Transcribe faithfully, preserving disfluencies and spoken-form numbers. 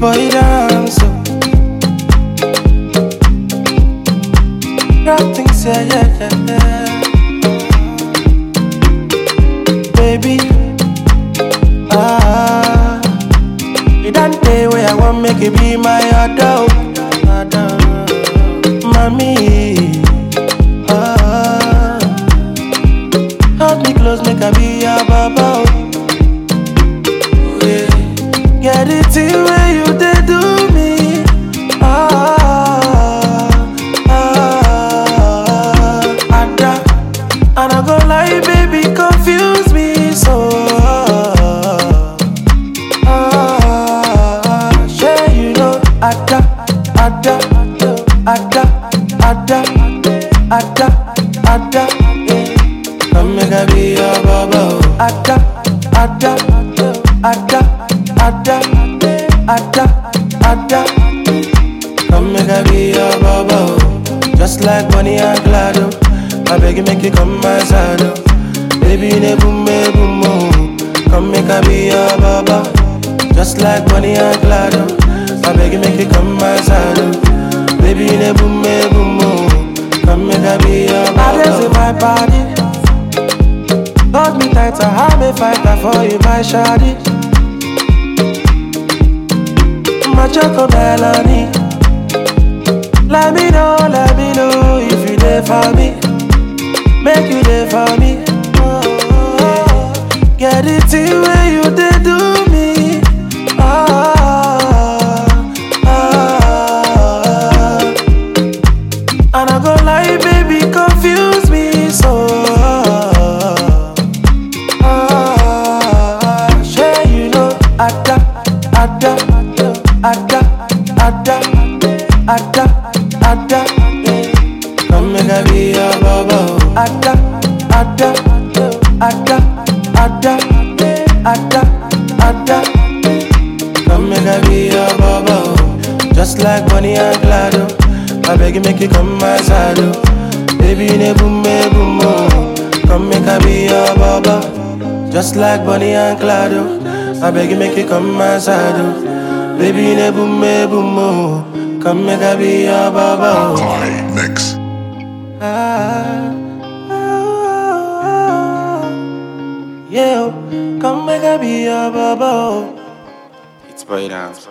boy dance. Rap things, yeah, yeah, yeah, yeah. Baby, ah, you don't pay where I want make it be my adult, mommy. Ah, hold me close, make I be your baba. Get it in where you did do me. Ah, ah, Ada, and I go lie, baby, confuse me so. Ah, sure you know, Ada, Ada, Ada, Ada, Ada, Ada, come make I be your baba. Ada, Ada, Ada. Ada, Ada, Ada, come make I be your baba. Just like Bonnie and Clyde, I beg you make you come my side. Baby, ne boom, me boom, oh. Come make I be your baba. Just like Bonnie and Clyde, I beg you make you come my side. Baby, ne boom, me boom, oh. Come make I be your baba. I in my body, hold me tighter, I'm a fighter for you, my shawty. My choco melody. Let me know, let me know if you there for me. Make you there for me. Oh, get it in where you did do me. Ah, ah, and I go lie, baby, confuse me so. Ah, sure you know, Ada, Ada. Ada, Ada, Ada, Ada, come make I be your baba. Ada, Ada, Ada, Ada, Ada, Ada, come make I be your baba. Just like Bonnie and Clyde, I beg you make you come my side. Baby, ne boom, me boom, oh. Come make I be your baba. Just like Bonnie and Clyde, I beg you make you come my side. Baby, ne boom, me boom, oh. Come make I be your baba. Makai Mix. Ah, ah, ah, yeah, come make I be your baba. It's boy dance.